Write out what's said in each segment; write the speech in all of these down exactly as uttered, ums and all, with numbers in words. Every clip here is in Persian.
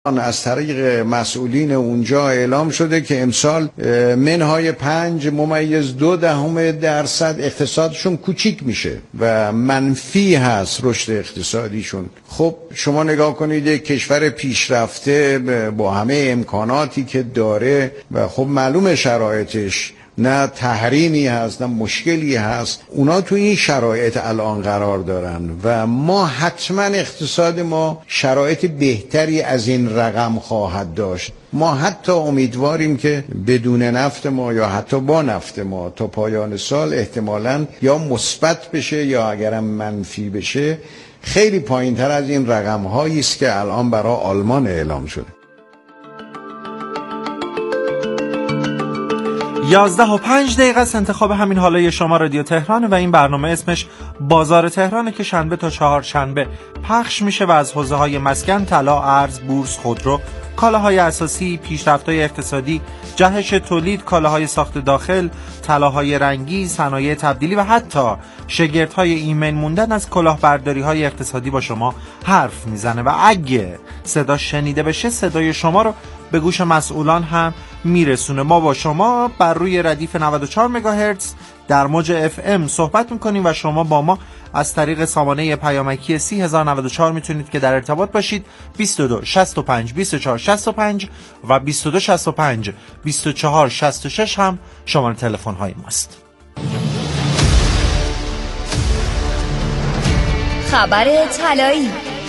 از طریق مسئولین اونجا اعلام شده که امسال منهای پنج ممیز دو دهم درصد اقتصادشون کوچیک میشه و منفی هست رشد اقتصادیشون. خب شما نگاه کنید یک کشور پیشرفته با همه امکاناتی که داره و خب معلوم شرایطش، نه تحریمی هست نه مشکلی هست، اونا تو این شرایط الان قرار دارن و ما حتما اقتصاد ما شرایط بهتری از این رقم خواهد داشت. ما حتی امیدواریم که بدون نفت ما یا حتی با نفت ما تا پایان سال احتمالاً یا مثبت بشه یا اگرم منفی بشه خیلی پایینتر از این رقم هایی است که الان برای آلمان اعلام شده. یازده و پنج دقیقه است. انتخاب همین حالای شما رادیو تهران و این برنامه اسمش بازار تهرانه که شنبه تا چهار شنبه پخش میشه و از حوزه های مسکن، طلا، ارز، بورس، خودرو، کالاهای اساسی، پیشرفت‌های اقتصادی، جهش تولید، کالاهای ساخت داخل، طلاهای رنگی، صنایع تبدیلی و حتی شگردهای ایمن موندن از کلاهبرداری‌های اقتصادی با شما حرف میزنه و اگه صدا شنیده بشه صدای شما رو به گوش مسئولان هم میرسونه. ما با شما بر روی ردیف نود و چهار مگاهرتز در موج اف ام صحبت میکنیم و شما با ما از طریق سامانه پیامکی سی هزار و نود و چهار میتونید که در ارتباط باشید. بیست و دو شصت و پنج بیست و چهار شصت و پنج و بیست و دو شصت و پنج بیست و چهار شصت و شش هم شماره تلفن های ماست. خبر طلایی.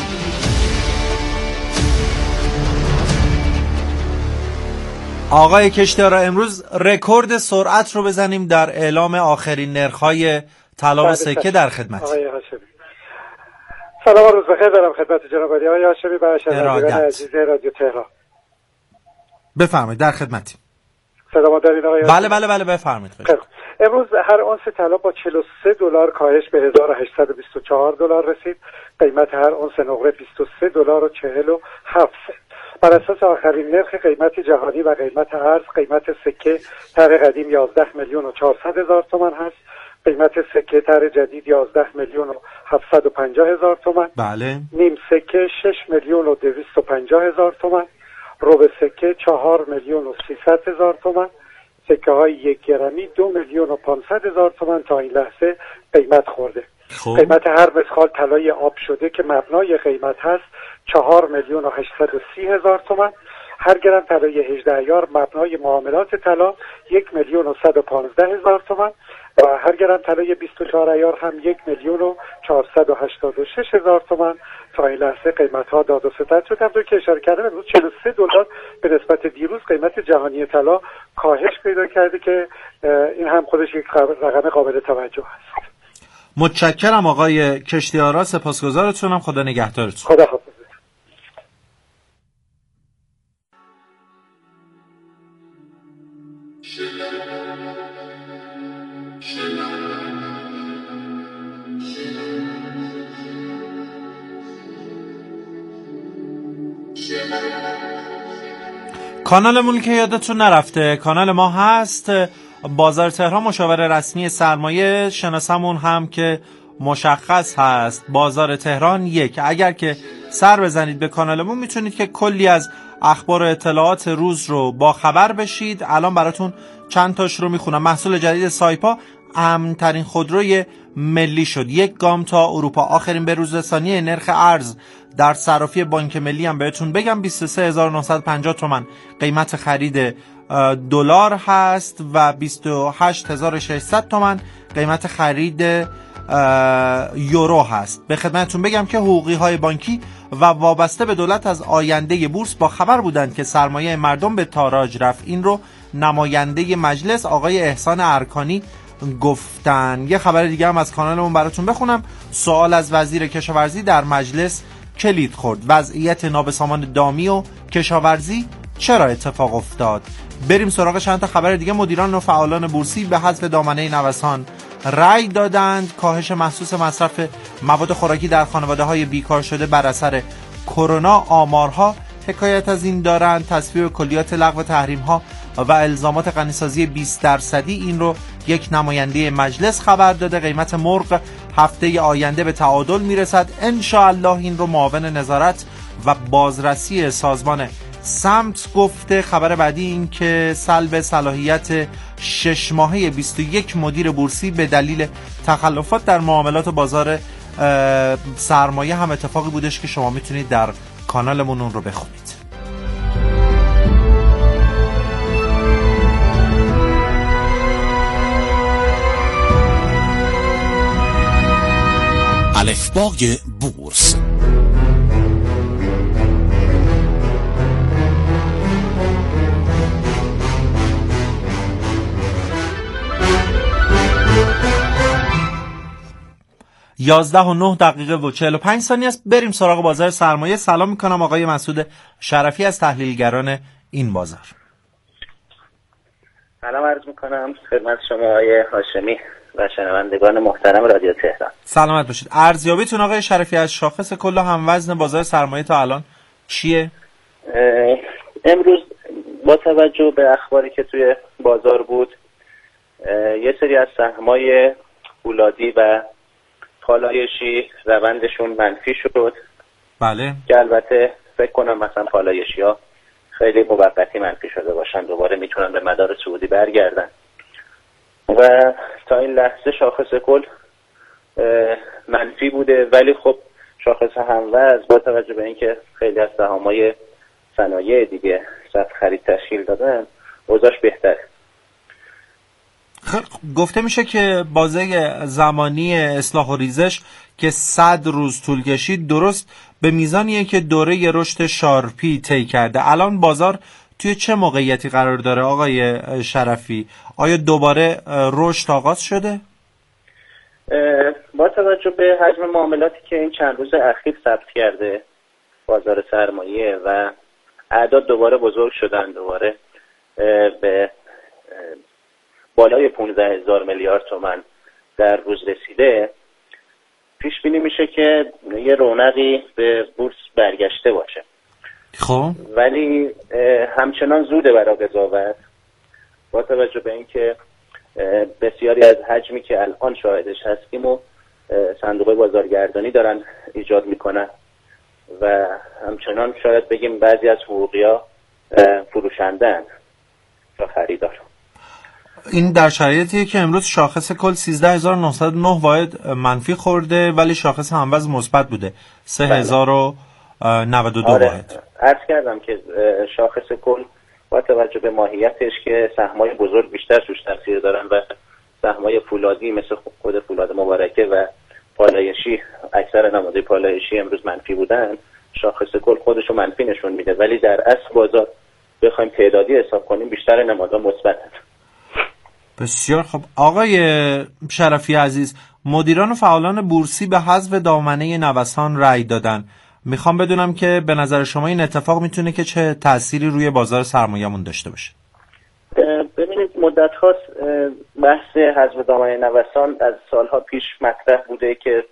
آقای کشتیارا، امروز رکورد سرعت رو بزنیم در اعلام آخرین نرخ‌های طلا و سکه. در خدمت آقای هاشمی. سلام و روز بخیر دارم خدمت جناب علی آقای هاشمی و شنوندگان عزیز رادیو تهران. بفرمایید، در خدمتیم. صدامو دارید آقای بله بله بله بفرمایید. امروز هر اونس طلا با چهل و سه دلار کاهش به هزار و هشتصد و بیست و چهار دلار رسید. قیمت هر اونس نقره بیست و سه دلار و چهل و هفت سنت. بر اساس آخرین نرخ قیمت جهانی و قیمت ارز، قیمت سکه طرح قدیم یازده میلیون و چهارصد هزار تومان هست. قیمت سکه طرح جدید یازده میلیون و هفتصد و پنجاه هزار تومان. بله. نیم سکه شش میلیون و دویست و پنجاه هزار تومان. ربع سکه چهار میلیون و سیصد هزار تومان. سکه های یک گرمی دو میلیون و پانصد هزار تومان تا این لحظه قیمت خورده. خوب. قیمت هر مسخال طلای آب شده که مبنای قیمت هست چهار میلیون و هشتصد و سی هزار تومان. هر گرم طلای هجده عیار مبنای معاملات طلا یک میلیون و صد و پانزده هزار تومان و هر گرم طلای بیست و چهار عیار هم یک میلیون و چهارصد و هشتاد و شش هزار تومان تا این لحظه قیمت ها داد و ستد شد. همونطور که اشاره کردم امروز چهل و سه دلار به نسبت دیروز قیمت جهانی طلا کاهش پیدا کرده که این هم خودش یک رقم قابل توجه است. متشکرم آقای کشتیارا، سپاسگزارتونم. خدا نگهدارتون. خدا حافظ. کانالمون که یادتون نرفته، کانال ما هست بازار تهران، مشاور رسمی سرمایه. شناسمون هم که مشخص هست بازار تهران یک. اگر که سر بزنید به کانالمون میتونید که کلی از اخبار و اطلاعات روز رو با خبر بشید. الان براتون چند تاش رو میخونم. محصول جدید سایپا امن‌ترین خودروی ملی شد. یک گام تا اروپا. آخرین بروزرسانی نرخ ارز در صرافی بانک ملی هم بهتون بگم بیست و سه هزار و نهصد و پنجاه تومان قیمت خرید دلار هست و بیست و هشت هزار و ششصد تومان قیمت خرید یورو هست. به خدمتتون بگم که حقوقی های بانکی و وابسته به دولت از آینده بورس با خبر بودند که سرمایه مردم به تاراج رفت. این رو نماینده مجلس آقای احسان ارکانی گفتن. یه خبر دیگه هم از کانالمون براتون بخونم. سوال از وزیر کشاورزی در مجلس کلید خورد. وضعیت نابسامان دامی و کشاورزی چرا اتفاق افتاد؟ بریم سراغ چند تا خبر دیگه. مدیران و فعالان بورسی به حذف دامنه نوسان رأی دادند. کاهش محسوس مصرف مواد خوراکی در خانواده‌های بیکار شده بر اثر کرونا. آمارها حکایت از این دارند. تصویب کلیات لغو تحریم‌ها و الزامات غنیسازی بیست درصدی، این رو یک نماینده مجلس خبر داده. قیمت مرغ هفته آینده به تعادل میرسد ان شاء الله. این رو معاون نظارت و بازرسی سازمان سمت گفته. خبر بعدی این که سلب صلاحیت شش ماهه بیست و یک مدیر بورسی به دلیل تخلفات در معاملات بازار سرمایه هم اتفاقی بودش که شما میتونید در کانالمون اون رو بخونید. الفبای بورس. یازده و نه دقیقه و چهل و پنج ثانیه است. بریم سراغ بازار سرمایه. سلام میکنم آقای مسعود شرفی از تحلیلگران این بازار. سلام عرض میکنم خدمت شما آقای هاشمی و شنوندگان محترم رادیو تهران. سلامت باشید. ارزیابیتون آقای شرفی از شاخص کل هم وزن بازار سرمایه تا الان چیه؟ امروز با توجه به اخباری که توی بازار بود یه سری از سهمای فولادی و پالایشی روندشون منفی شد. بله. که البته فکر کنم مثلا پالایشی ها خیلی موقتی منفی شده باشن، دوباره میتونن به مدار صعودی برگردن و تا این لحظه شاخص کل منفی بوده، ولی خب شاخص هموزن با توجه به اینکه خیلی از سهام‌های صنایع دیگه صف خرید تشکیل دادن اوضاعش بهتره. گفته میشه که بازه زمانی اصلاح و ریزش که صد روز طول کشید درست به میزانیه که دوره رشد شارپی طی کرده. الان بازار توی چه موقعیتی قرار داره آقای شرفی؟ آیا دوباره رشد آغاز شده؟ با توجه به حجم معاملاتی که این چند روز اخیر ثبت کرده بازار سرمایه و اعداد دوباره بزرگ شدن، دوباره به بالای پانزده هزار میلیارد تومان در روز رسیده، پیش بینی میشه که یه رونقی به بورس برگشته باشه. خب ولی همچنان زوده برای قضاوت با توجه به اینکه بسیاری از حجمی که الان شاهدش هستیم و صندوق بازارگردانی دارن ایجاد میکنن و همچنان شاید بگیم بعضی از حقوقی‌ها فروشندن تا خریدار. این در شرایطی که امروز شاخص کل سیزده هزار و نهصد و نه واحد منفی خورده ولی شاخص هموزن مثبت بوده سه هزار و نود و دو آره. واحد. عرض کردم که شاخص کل با توجه به ماهیتش که سهمای بزرگ بیشتر توش تاثیر دارن و سهمای فولادی مثل خود فولاد مبارکه و پالایشی، اکثر نمادهای پالایشی امروز منفی بودن، شاخص کل خودشو منفی نشون میده، ولی در اصل بازار بخوایم تعدادی حساب کنیم بیشتر نمادها مثبتن. بسیار خب. آقای شرفی عزیز، مدیران و فعالان بورسی به حذف دامنه نوسان رأی دادن. میخوام بدونم که به نظر شما این اتفاق میتونه که چه تأثیری روی بازار سرمایه‌مون داشته باشه؟ ببینید مدت هاست بحث حذف دامنه نوسان از سالها پیش مطرح بوده که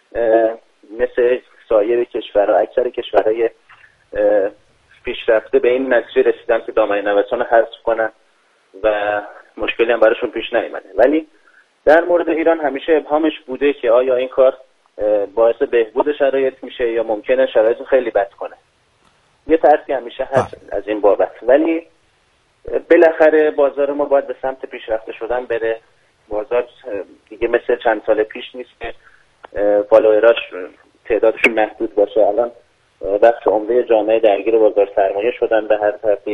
مثل سایر کشورها، اکثر کشورهای پیشرفته به این نتیجه رسیدن که دامنه نوسان رو حذف کنن و مشکلی هم براشون پیش نیامده. ولی در مورد ایران همیشه ابهامش بوده که آیا این کار باعث بهبود شرایط میشه یا ممکنه شرایط رو خیلی بد کنه. یه ترسی همیشه هست از این بابت، ولی بالاخره بازار ما باید به سمت پیشرفته شدن بره. بازار دیگه مثل چند سال پیش نیست که فالووراش تعدادشون محدود باشه. الان بخش عمده جامعه درگیر بازار سرمایه شدن به هر ترتیب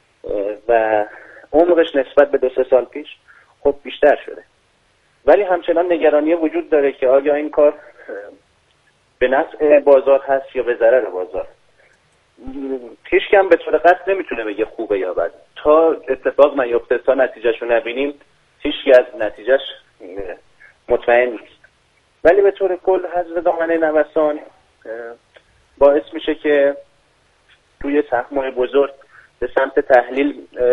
و عمرش نسبت به دو سه سال پیش خب بیشتر شده، ولی همچنان نگرانی وجود داره که آیا این کار به نفع بازار هست یا به ضرر بازار. هیچ کم به طور قطع نمیتونه بگه خوبه یا بد تا اتفاق نیفته، تا نتیجهشو نبینیم هیچ کی از نتیجهش مطمئن نیست. ولی به طور کل حذف دامنه نوسان باعث میشه که توی سهم‌های بزرگ به سمت تحلیل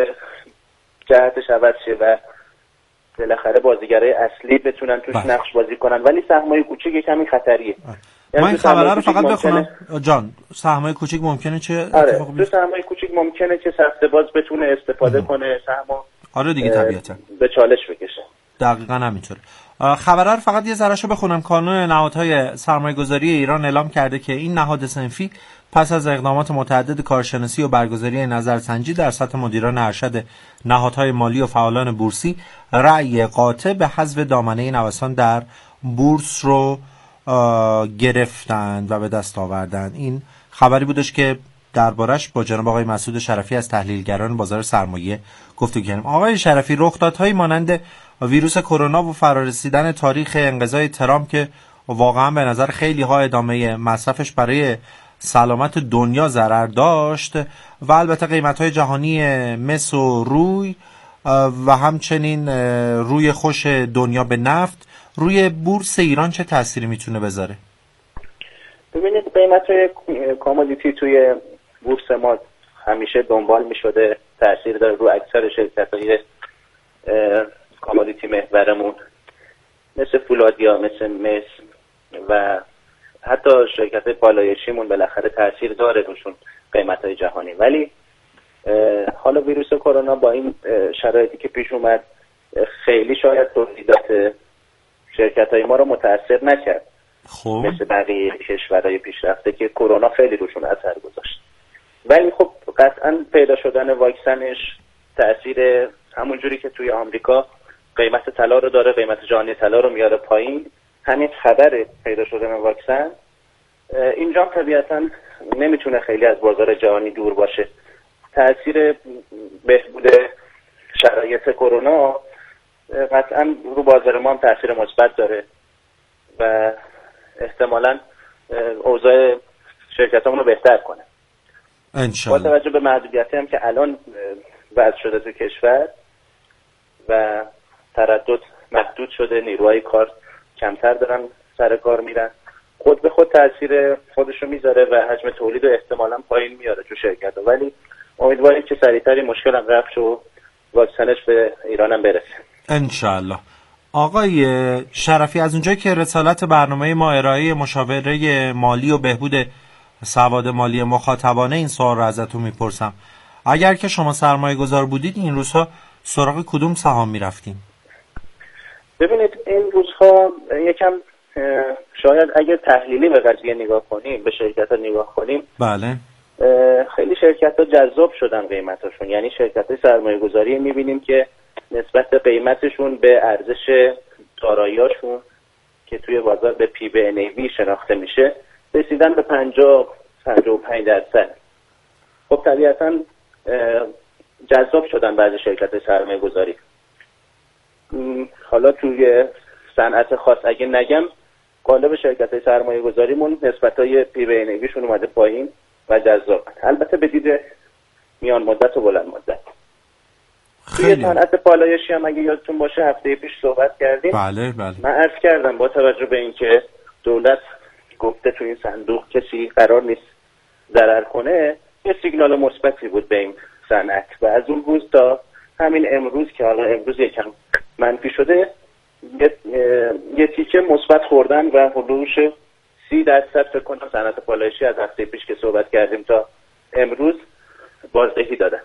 جهتش عوض شه و بالاخره بازیگرای اصلی بتونن توش بله. نقش بازی کنن، ولی سهم‌های کوچیک کمی خطریه. من این خبره رو فقط بخونم جان، سهم‌های کوچیک ممکنه چه آره اتفاقی بیفته؟ سهم‌های کوچیک ممکنه که سفته باز بتونه استفاده ام. کنه سهمو آره دیگه طبیعتا به چالش بکشه. دقیقاً همینطوره. خبره رو فقط یه ذرهشو بخونم. کانون نهادهای سرمایه‌گذاری ایران اعلام کرده که این نهاد صنفی پس از اقدامات متعدد کارشناسی و برگزاری نظرسنجی در سطح مدیران ارشد نهادهای مالی و فعالان بورسی، رأی قاطع به حذف دامنه نوسان در بورس رو گرفتند و به دست آوردند. این خبری بودش که دربارش با جناب آقای مسعود شرفی از تحلیلگران بازار سرمایه گفتگو کردیم. آقای شرفی، رخدادهایی مانند ویروس کرونا و فرارسیدن تاریخ انقضای ترامپ که واقعا به نظر خیلی ها ادامه مصرفش برای سلامت دنیا ضرر داشت و البته قیمت‌های جهانی مس و روی و همچنین روی خوش دنیا به نفت روی بورس ایران چه تأثیری میتونه بذاره؟ ببینید، قیمت‌های کامودیتی توی بورس ما همیشه دنبال می‌شده، تأثیر داره رو اکثر شرکت‌های کامودیتی محورمون مثل فولادیا، مثل مس و حتی شرکت پالایشیمون بالاخره تاثیر داره روشون قیمت‌های جهانی. ولی حالا ویروس کرونا با این شرایطی که پیش اومد خیلی شاید تولیدات شرکت‌های ما رو متاثر نکرد، خب مثل بقیه کشورهای پیشرفته که کرونا خیلی روشون اثر گذاشت. ولی خب قطعاً پیدا شدن واکسنش تاثیر همون جوری که توی آمریکا قیمت طلا رو داره، قیمت جهانی طلا رو میاره پایین، همین خبر پیدا شدن واکسن اینجا طبیعتاً نمیتونه خیلی از بازار جهانی دور باشه. تأثیر بهبود شرایط کرونا قطعاً رو بازار ما هم تأثیر مثبت داره و احتمالاً اوضاع شرکتامون رو بهتر کنه. انشالله. با توجه به محدودیتی هم که الان وضع شده تو کشور و تردد محدود شده، نیروهای کار کمتر دارن سر کار میرن، خود به خود تاثیر خودشو میذاره و حجم تولید رو احتمالاً پایین میاره تو شرکت‌ها. ولی امیدواریم که سریعتر مشکل هم رفت و واکسنش به ایران هم برسه. انشالله. آقای شرفی، از اونجایی که رسالت برنامه ما ارائه مشاوره مالی و بهبود سواد مالی مخاطبانه، این سوال رو ازتون میپرسم. اگر که شما سرمایه گذار بودید این روزها سراغ کدوم سهام میرفتیم؟ ببینید، این روزها یکم شاید اگه تحلیلی به قضیه نگاه کنیم، به شرکت ها نگاه کنیم، بله، خیلی شرکت ها جذاب شدن قیمتاشون. یعنی شرکت های سرمایه گذاری میبینیم که نسبت به قیمتشون به ارزش داراییاشون که توی بازار به پی به ان ای وی شناخته میشه رسیدن به پنجاه پنجاه و پنج درصد. خب طبیعتاً جذاب شدن بعضی شرکت های سرمایه گذاری. حالا توی صنعت خاص اگه نگم، قالب شرکت های سرمایه گذاریمون نسبت های پی به ان ای ویشون اومده پایین و جذاب، البته به دید میان مدت و بلند مدت. توی صنعت پالایشی هم اگه یادتون باشه هفته پیش صحبت کردیم. بله بله. من عرض کردم با توجه به اینکه دولت گفته توی این صندوق کسی قرار نیست ضرر کنه، یه سیگنال مثبتی بود به این صنعت و از اون روز تا همین امروز که حالا امروز یکم منفی شده، یه, یه تیکه مثبت خوردن و حدودش سی درصد فکر کنم صنعت پالایشی از هفته پیش که صحبت کردیم تا امروز بازدهی دادن.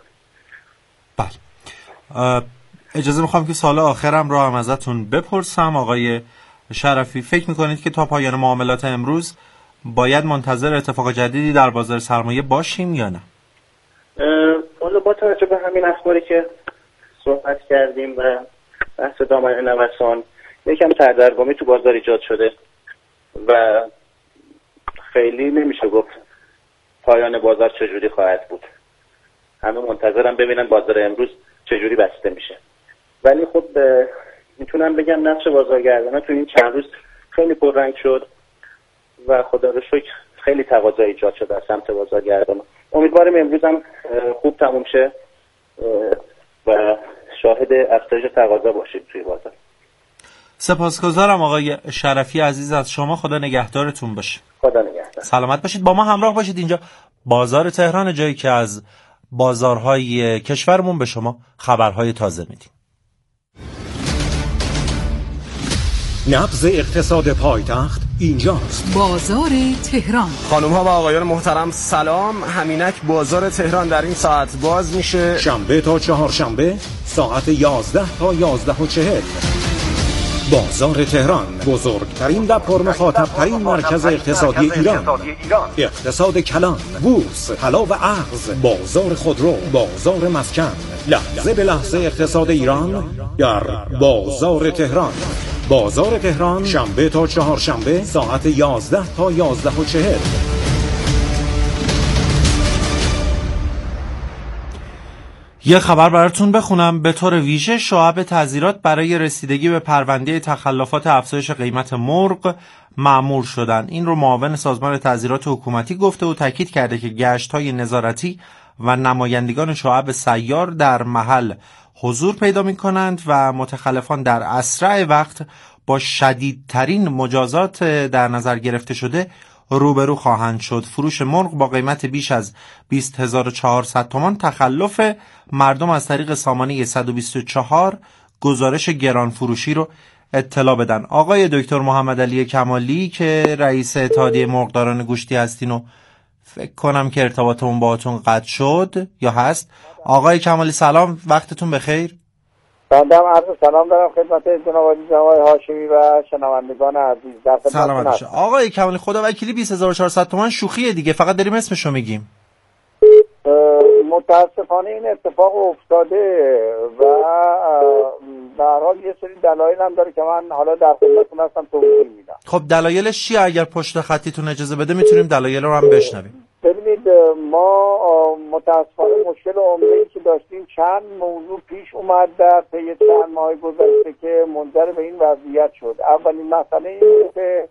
بله. اجازه میخوام که سال آخرم رو هم ازتون بپرسم آقای شرفی، فکر میکنید که تا پایان معاملات امروز باید منتظر اتفاق جدیدی در بازار سرمایه باشیم یا نه؟ والا با توجه به همین اخباری که صحبت کردیم و بحث دامنه نوسان، یکم سردرگمی تو بازار ایجاد شده و خیلی نمیشه گفت پایان بازار چجوری خواهد بود. همه منتظرم ببینن بازار امروز چجوری بسته میشه. ولی خب میتونم بگم نقش بازارگردانا تو این چند روز خیلی پررنگ شد و خدا رو شکر خیلی تقاضا ایجاد شده از سمت بازارگردانا. امیدوارم امروز هم خوب تموم شه و شاهد افزایش تقاضا باشید توی بازار. سپاسگزارم آقای شرفی عزیز از شما. خدا نگهدارتون باشه. خدا نگهدار. سلامت باشید. با ما همراه باشید. اینجا بازار تهران، جایی که از بازارهای کشورمون به شما خبرهای تازه میدیم. نبض اقتصاد پایتخت اینجاست. بازار تهران. خانم ها و آقایان محترم سلام. همینک بازار تهران در این ساعت باز میشه. شنبه تا چهارشنبه ساعت یازده تا یازده و چهل. بازار تهران، بزرگترین و پرمخاطبترین مرکز اقتصادی ایران. اقتصاد کلان، بورس، طلا و ارز، بازار خودرو، بازار مسکن، لحظه به لحظه اقتصاد ایران در بازار تهران. بازار تهران، شنبه تا چهارشنبه ساعت یازده تا یازده و چهل. یه خبر براتون بخونم. به طور ویژه شعب تعزیرات برای رسیدگی به پرونده تخلفات افزایش قیمت مرغ مأمور شدن. این رو معاون سازمان تعزیرات حکومتی گفته و تاکید کرده که گشت‌های نظارتی و نمایندگان شعب سیار در محل حضور پیدا می‌کنند و متخلفان در اسرع وقت با شدیدترین مجازات در نظر گرفته شده روبرو خواهند شد. فروش مرغ با قیمت بیش از بیست هزار و چهارصد تومان تخلف مردم از طریق سامانه صد و بیست و چهار گزارش گران فروشی رو اطلاع بدن. آقای دکتر محمد علی کمالی که رئیس اتحادیه مرغداران گوشتی هستین و فکر کنم که ارتباطمون باهاتون قطع شد یا هست. آقای کمالی سلام، وقتتون بخیر. بنده هم عرض سلام دارم خدمت جناب عالی جناب هاشمی و شنوندگان عزیز. در سلام علیکم. آقای کمالی خدا وکیلی بیست هزار و چهارصد تومان شوخیه دیگه، فقط داریم اسمشو میگیم. متاسفانه این اتفاق افتاده و در حال یه سری دلایل هم داره که من حالا در خدمتتون هستم توضیح میدم. خب دلایلش چیه؟ اگر پشت خطیتون اجازه بده میتونیم دلایل رو هم بشنویم. ببینید ما متاسفانه مشکل عمده‌ای که داشتیم چند موضوع پیش اومد در طی چند ماه گذشته که منجر به این وضعیت شد. اولین مسئله این که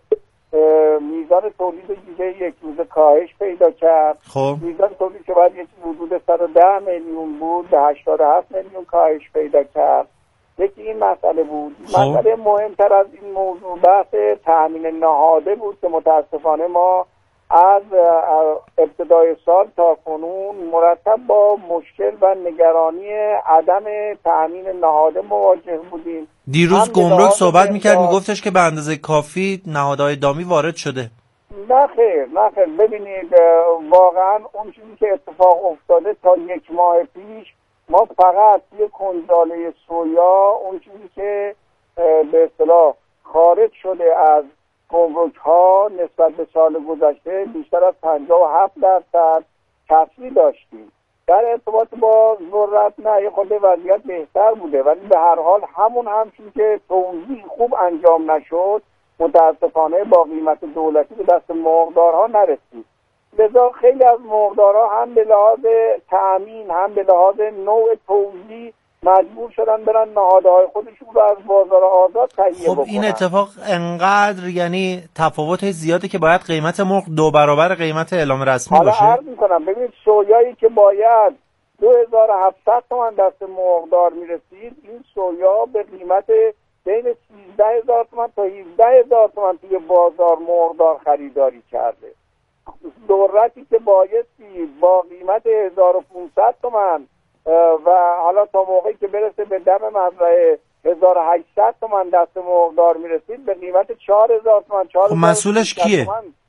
میزان تولید دیگه یک روز کاهش پیدا کرد. خب میزان تولید که باید یک حدود صد و ده میلیون بود به هشتاد و هفت میلیون کاهش پیدا کرد. یکی این مسئله بود. خب. مسئله مهمتر از این موضوع بحث تامین نهاده بود که متاسفانه ما از ابتدای سال تا کنون مرتب با مشکل و نگرانی عدم تامین نهاده مواجه بودیم. دیروز گمرک صحبت میکرد میگفتش که به اندازه کافی نهادهای دامی وارد شده. نه خیر نه خیر. ببینید واقعا اون چیزی که اتفاق افتاده تا یک ماه پیش ما فقط یه کنجاله سویا اون چیزی که به اصطلاح خارج شده از گمرک ها نسبت به سال گذشته بیشتر از پنجاه و هفت درصد کسری داشتیم. در ارتباط با ذرت نه یه خود وضعیت بهتر بوده، ولی به هر حال همون همچون که توزیع خوب انجام نشد متاسفانه با قیمت دولتی به دست مرغدارها نرسید. لذا خیلی از مرغدارها هم به لحاظ تأمین هم به لحاظ نوع توزیع مجبور شدن برن نهادهای خودشون رو از بازار آزاد تهیه خب بکنن. این اتفاق انقدر یعنی تفاوت زیاده که باید قیمت مرغ دو برابر قیمت اعلام رسمی حالا باشه. حالا عرض میکنم ببینید سویایی که باید دو هزار و هفتصد تومان دست مرغدار میرسید، این سویا به قیمت بین سیزده هزار تومان تا هفده هزار تومان توی بازار مرغدار خریداری کرده. ذرتی که بایستی با قیمت هزار و پانصد تومان و حالا تا موقعی که برسه به دم مزرعه هزار و هشتصد تومان دست مرغدار میرسید به قیمت چهار هزار تومان. خب مسئولش کیه؟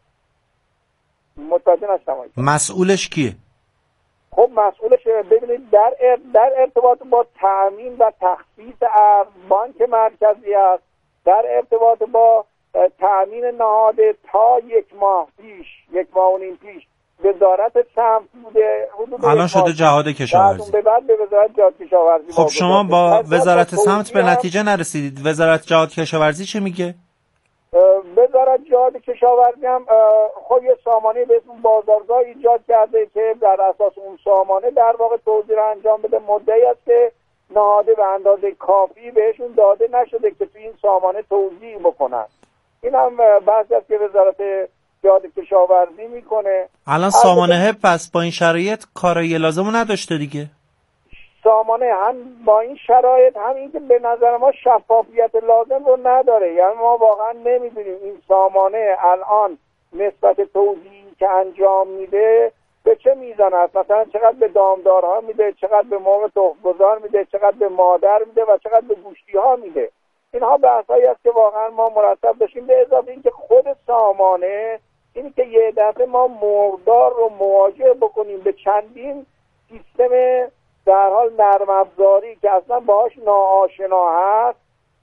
متوجه نشدم. مسئولش کیه؟ خب مسئولش ببینید در ار... در ارتباط با تأمین و تخصیص ارز بانک مرکزی است. در ارتباط با تأمین نهاده تا یک ماه پیش یک ماه و نیم پیش وزارت سمت بوده. الان شده جهاد کشاورزی. به بعد به وزارت جهاد کشاورزی. خب شما با وزارت سمت به نتیجه نرسیدید. وزارت جهاد کشاورزی چه میگه؟ وزارت جهاد کشاورزی هم خب یه سامانه به اسم بازارگاه ایجاد کرده که در اساس اون سامانه در واقع توزیع رو انجام بده. مدعی است که نهاده به اندازه کافی بهشون داده نشده که تو این سامانه توزیع بکنن. این هم بحثی است که وزارت جهاد کشاورزی میکنه. الان سامانه پس با این شرایط کارایی لازمو نداشته دیگه. سامانه هم با این شرایط هم این که به نظر ما شفافیت لازم رو نداره. یعنی ما واقعا نمیدونیم این سامانه الان نسبت توزیعی که انجام میده به چه میزان است. مثلا چقدر به دامدارها میده، چقدر به مرغ تخم‌گذار میده، چقدر به مادر میده و چقدر به گوشتی ها میده. اینها بحثایی است که واقعا ما مرتب داشتیم. به اضافه اینکه خود سامانه اینی که یه دفعه ما مرغدار رو مواجه بکنیم به چندین سیستم در حال نرم افزاری که اصلا باهاش ناآشنا هست،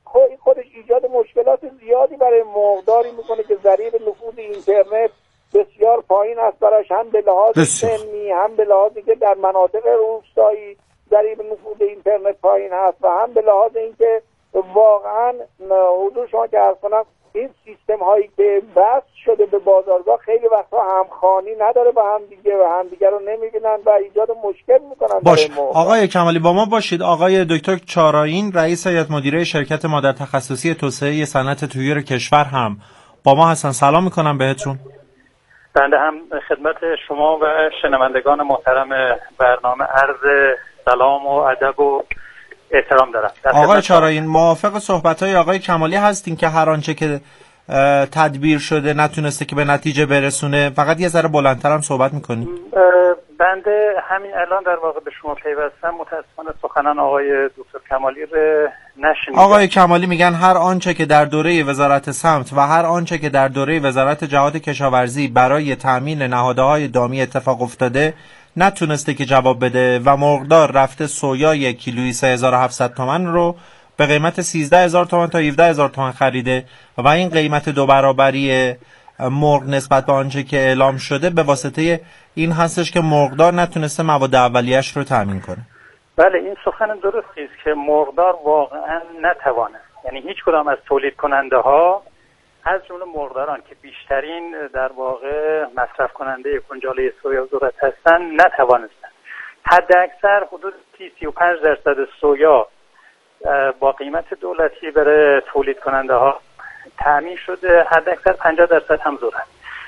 خودش ایجاد مشکلات زیادی برای مرغداری میکنه که ذریع نفوذ اینترنت بسیار پایین است براش، هم به لحاظ سنی هم به لحاظی که در مناطق روستایی ذریع نفوذ اینترنت پایین هست و هم به لحاظ اینکه واقعا حضور شما که عرض کنم این سیستم هایی که بس شده به بازارگاه خیلی وقتا همخوانی نداره با هم دیگه و همدیگه رو نمیبینن و ایجاد مشکل میکنن. باش آقای کمالی با ما باشید. آقای دکتر چارایین رئیس هیئت مدیره شرکت مادر تخصصی توسعه صنعت طیور کشور هم با ما هستن. سلام میکنم بهتون. بنده هم خدمت شما و شنوندگان محترم برنامه عرض سلام و ادب و احترام دارم. آقای چارایین موافق صحبت‌های آقای کمالی هستین که هر آنچه که تدبیر شده نتونسته که به نتیجه برسونه؟ فقط یه ذره بلندتر هم صحبت می‌کنی. بنده همین الان در واقع به شما پیوستم، متأسفانه سخنان آقای دکتر کمالی رو نشنیدم. آقای کمالی میگن هر آنچه که در دوره وزارت سمت و هر آنچه که در دوره وزارت جهاد کشاورزی برای تأمین نهادهای دامی اتفاق افتاده نتونسته که جواب بده و مرغدار رفته سویای کیلویی سه هزار و هفتصد تومان رو به قیمت سیزده هزار تومان تا هفده هزار تومان خریده و این قیمت دو برابری مرغ نسبت به آنچه که اعلام شده به واسطه این هستش که مرغدار نتونسته مواد اولیه‌اش رو تامین کنه. بله این سخن درستی است که مرغدار واقعا نتوانه، یعنی هیچ کدام از تولید کننده ها از جمله مرغداران که بیشترین در واقع مصرف کننده کنجاله سویا و ذرت هستن نتوانستن. حد اکثر حدود سی و پنج درصد سویا با قیمت دولتی برای تولید کننده ها تامین شده، حد اکثر پنجاه درصد هم ذرت.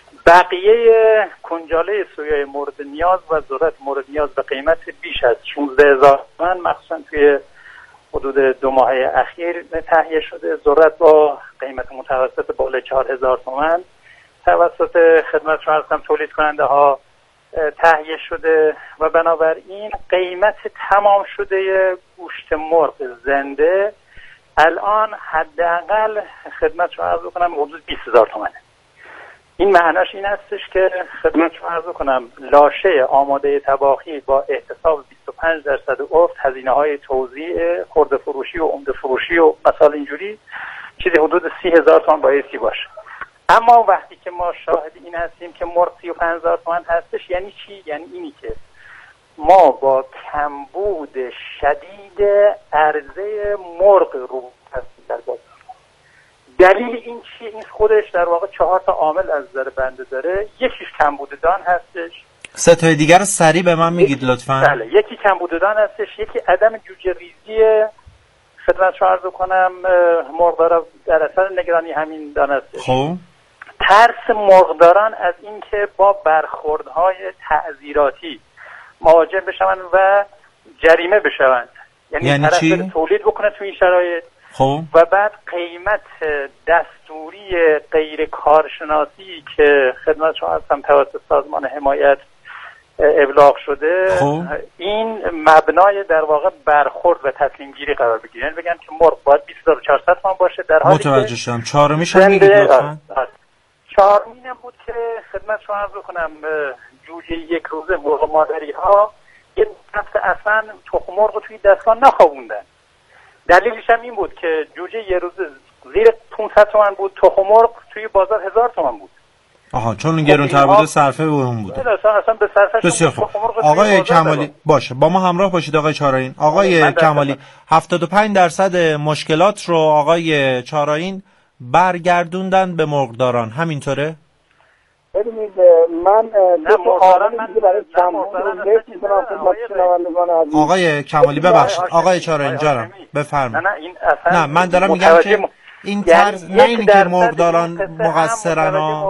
بقیه کنجاله سویای مورد نیاز و ذرت مورد نیاز به قیمت بیش از شانزده هزار تومان مخصوصا توی حدود دو ماه اخیر تهیه شده. ذرت با قیمت متوسط بالای چهار هزار تومان توسط خدمت شما هستم تولید کننده ها تهیه شده و بنابراین قیمت تمام شده گوشت مرغ زنده الان حداقل خدمت شما عرض کنم حدود بیست هزار تومانه. این معناش این هستش که خدمت شما عرض کنم لاشه آماده طباخی با احتساب بیست و پنج درصد افت هزینه های توزیع خرده فروشی و عمده فروشی و مثال اینجوری چیزی حدود سی هزار تومان بایستی باشه. اما وقتی که ما شاهد این هستیم که مرغ سی و پنج هزار تومان هستش، یعنی چی؟ یعنی اینی که ما با کمبود شدید عرضه مرغ رو هستیم در بازار. دلیل این چی؟ این خودش در واقع چهار تا عامل از نظر بنده داره. یکیش کمبود دان هستش. سه تا دیگر رو سریع به من میگید لطفاً. بله، یکی کمبود دان هستش، یکی عدم جوجه ریزی خدمت شما عرض کنم مرغدارا در اثر نگرانی همین دان هستش. خب ترس مرغداران از اینکه با برخوردهای تعزیراتی مواجه بشوند و جریمه بشوند، یعنی, یعنی طرف چی؟ تولید بکنه تو این شرایط خب و بعد قیمت دستوری غیر کارشناسی که خدمت شما هستم توسط سازمان حمایت ابلاغ شده خب. این مبنای در واقع برخورد و تصمیم گیری قرار بگیره، یعنی بگن که مرغ باید بیست هزار و چهارصد تومان باشه در حالی که متوجه شدم. چهارمیش هم میگید لطفاً. چهارمین هم بود که خدمت شما عرض کنم جوجه یک روزه مرغ مادری ها یه هفته اصلا تخم مرغ توی دستگاه نخوابوندن. دلیلش هم این بود که جوجه یه روزه زیر پانصد تومان بود، تخم مرغ توی بازار هزار تومان بود. آها، چون اون گرونتر بوده صرفه به اون بوده. اصلا اصلا به صرفه. بسیار خوب. آقای کمالی باشه با ما همراه باشید. آقای چارایین، آقای کمالی هفتاد و پنج درصد مشکلات رو آقای چارایین برگردوندن به مرغداران، همینطوره؟ ببینید من دو عامل دیگه برای کمبود رو ذکر می‌کنم خدمت شنوندگان عزیز. آقای کمالی ببخشید آقای چارایین جانم بفرمایید. نه این اصلا نه من دارم میگم که این طرز نه اینی که مرغداران مقصرن،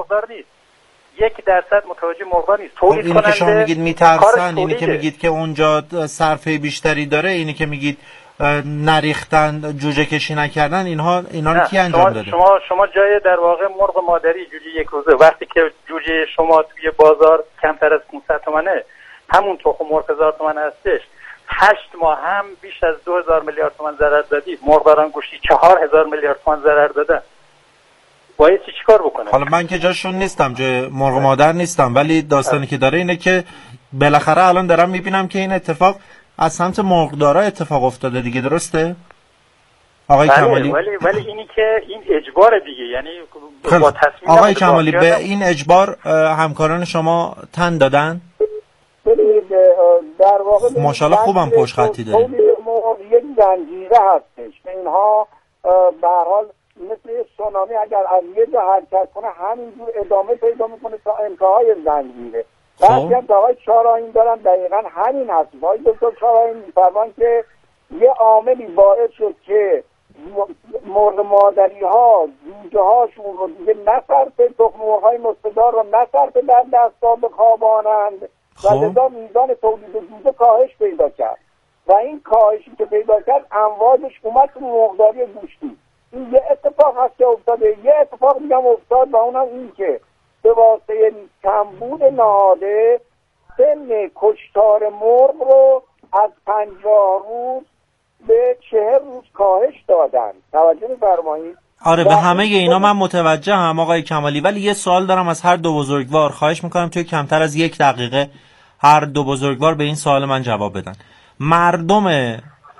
یک درصد متوجه مرغدار نیست. تولید اینی کننده که شما میگید میترسن، اینی که میگید که اونجا صرفه بیشتری داره، اینی که میگید نریختن جوجه کشی نکردن، اینها اینا رو کی انجام شما داده؟ شما شما جای در واقع مرغ مادری جوجه یک روزه وقتی که جوجه شما توی بازار کمتر از پانصد تومانه، همون تخم مرغ هزار تومان هستش، هشت ماه هم بیش از دو هزار میلیارد تومان ضرر دادید. مرغداران گوشتی چهار هزار میلیارد تومان ضرر دادن. باید چی کار بکنه؟ حالا من که جاشون نیستم، جای مرغ مادر نیستم، ولی داستانی که داره اینه که بالاخره الان دارم میبینم که این اتفاق از سمت مرغدارا اتفاق افتاده دیگه، درسته؟ آقای بله، کمالی ولی ولی اینی که این اجبار دیگه، یعنی با تصمیم آقای کمالی به این اجبار همکاران شما تن دادن؟ ببینید در واقع ماشاءالله خوبم پشت خطی داریم. یک زنجیره هستش که اینها به هر حال مثل سونامی اگر از یه جا حرکت کنه همینجور ادامه پیدا میکنه تا انتهای زنجیره. بعضی هم آقای چهارآیین دارن دقیقا همین هست. آقای دکتر چهارآیین میفرمان که یه عاملی باعث شد که مرغ مادری ها جوجه هاشون رو دیگه نصرف تخم مرغ های مستدار رو نصرف در دستا بخوابانند و لذا میزان تولید جوجه کاهش پیدا کرد و این کاهشی که پیدا کرد امواجش اومد تو مرغداری گوشتی. این یه اتفاق هست که افتاده. یه اتفاق دیگه هم افتاد و اونم این که به واسطه کمبود نهاده سن کشتار مرغ رو از پنجاه روز به چهر روز کاهش دادن. توجه می‌فرمایید؟ آره به همه اینا من متوجه هم آقای کمالی، ولی یه سوال دارم از هر دو بزرگوار. خواهش میکنم توی کمتر از یک دقیقه هر دو بزرگوار به این سوال من جواب بدن. مردم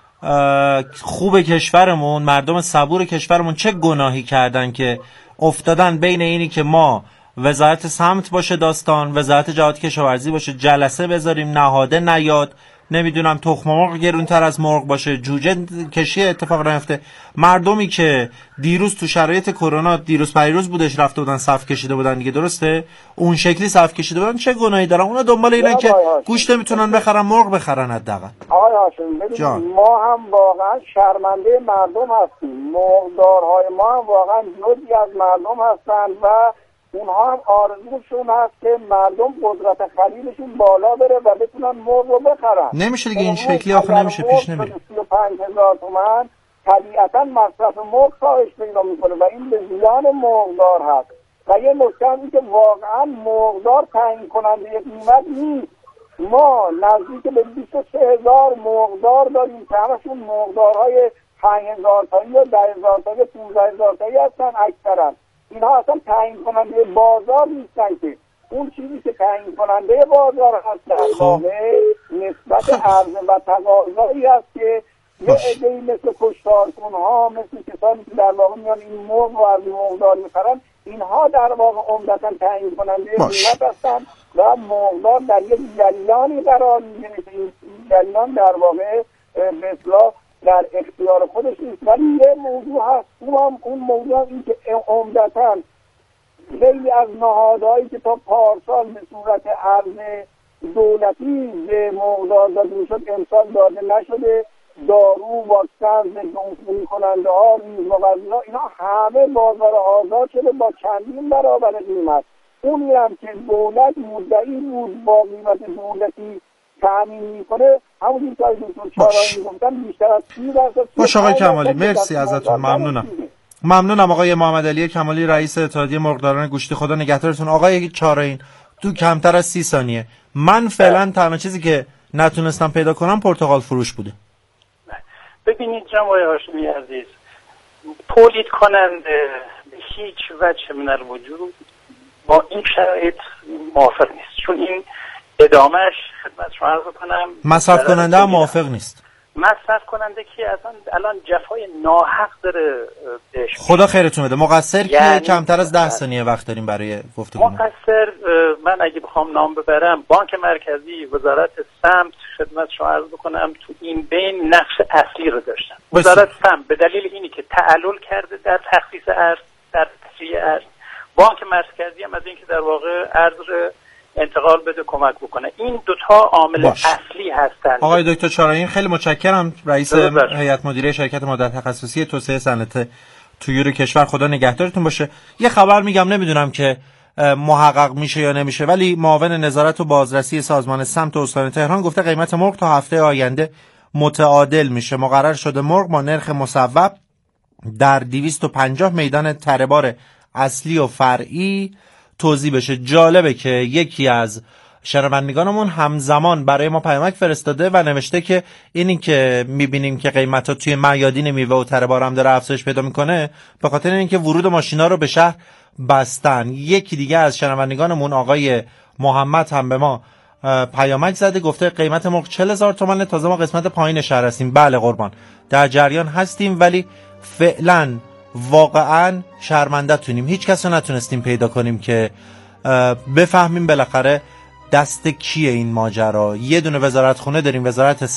خوب کشورمون، مردم صبور کشورمون چه گناهی کردن که افتادن بین اینی که ما وزارت سمت باشه داستان، وزارت جهاد کشاورزی باشه، جلسه بذاریم نهاده نیاد، نمیدونم تخم مرغ گرونتر از مرغ باشه، جوجه کشی اتفاق نیفته. مردمی که دیروز تو شرایط کرونا دیروز پریروز بودش رفته بودن صف کشیده بودن دیگه، درسته؟ اون شکلی صف کشیده بودن، چه گناهی دارن؟ اونا دنبال اینن که گوشت میتونن بخرن، مرغ بخرن حداقل. آقای هاشمی ببینید ما هم واقعا شرمنده مردم هستیم. مرغدارهای ما هم واقعا جزئی از مردم هستند و اونها هم آرزوشون هست که مردم قدرت خریدشون بالا بره و بتونن مرغ رو بخرن. نمیشه دیگه این شکلی آخه نمیشه پیش نمیره. سی و پنج هزار تومان طبیعتا مصرف مرغ کاهش پیدا میکنه و این به زیان مرغدار هست. و یه نکته این که واقعا مرغدار تعیین کننده یک قیمت نیست. ما نزدیک به بیست و سه هزار مرغدار داریم که همشون مرغدارهای پنج هزار تایی و ده هزار تایی و پانزده هزار تایی هستن اکثرا. اینها اصلا تعیین کننده بازار نیستن که اون چیزی که تعیین کننده بازار هست در واقع نسبت عرضه و تقاضایی است که یه عده‌ای مثل کشتارکنها، مثل کسانی که در واقع میان این مرغ رو از مرغدار میخرن، اینها در واقع عمدتاً تعیین کننده قیمت هستن و مرغدار در یک جریانی قرار میگیره که این جریان در واقع به اصطلاح در اختیار خودش نیست. ولی یه موضوع هست، اون اون موضوع این که عمدتاً خیلی از نهادهایی که تا پارسال به صورت ارز دولتی به مرغدار داده میشد امسال داده نشده. دارو، واکسن، ضدعفونی کننده ها، ریزمغذی ها، اینا همه بازار آزاد شده با چندین برابر قیمت. اونی هم که دولت مدعی بود با قیمت دولتی تامین میکنه، همون که دکتر چهارآیین گفتن بیشتر از سی درصد. باش آقای کمالی، مرسی ازتون، ممنونم. ممنونم آقای محمد علی کمالی، رئیس اتحادیه مرغداران گوشتی. خدا نگهدارتون. آقای چهارآیین، تو کمتر از سی ثانیه، من فعلا تنها چیزی که نتونستم پیدا کنم پرتقال فروش بوده. ببینید جناب آقای هاشمی عزیز، تولید کننده به هیچ وجه من الوجود با این شرایط موافق نیست، چون این ادامهش خدمت شما عرض کنم مصرف کننده هم موافق نیست. مصرف کننده که اصلا الان جفای ناحق داره بهش. خدا خیرتون بده. مقصر که یعنی کمتر از ده ثانیه وقت داریم برای گفتگو. مقصر من اگه بخوام نام ببرم، بانک مرکزی، وزارت سمت، خدمت شما عرض بکنم تو این بین نقش اصلی رو داشتن. وزارت سمت به دلیل اینی که تعلل کرده در تخصیص ارز، در تسریع ارز، بانک مرکزی هم از اینکه در واقع ارز رو انتقال بده کمک بکنه. این دوتا عامل اصلی هستند. آقای دکتر چهارآیین خیلی متشکرم، رئیس هیئت مدیره شرکت مدت تخصصی توسعه صنعت طیور کشور. خدا نگهدارتون باشه. یه خبر میگم، نمیدونم که محقق میشه یا نمیشه، ولی معاون نظارت و بازرسی سازمان سمت استان تهران گفته قیمت مرغ تا هفته آینده متعادل میشه. مقرر شده مرغ با نرخ مصوب در دویست و پنجاه میدان تره‌بار اصلی و فرعی توزیع بشه. جالبه که یکی از شنوندگانمون همزمان برای ما پیامک فرستاده و نوشته که اینی که میبینیم که قیمتا توی میادین میوه و تره‌بار هم داره افزایش پیدا میکنه به خاطر اینکه ورود ماشینا رو به شهر بستن. یکی دیگه از شنوندگانمون آقای محمد هم به ما پیامک زده، گفته قیمت مرغ چهل هزار تومانه، تازه ما قسمت پایین شهر هستیم. بله قربان، در جریان هستیم، ولی فعلا واقعا شرمنده تونیم. هیچ کس رو نتونستیم پیدا کنیم که بفهمیم بالاخره دست کیه این ماجرا. یه دونه وزارت خونه داریم، وزارت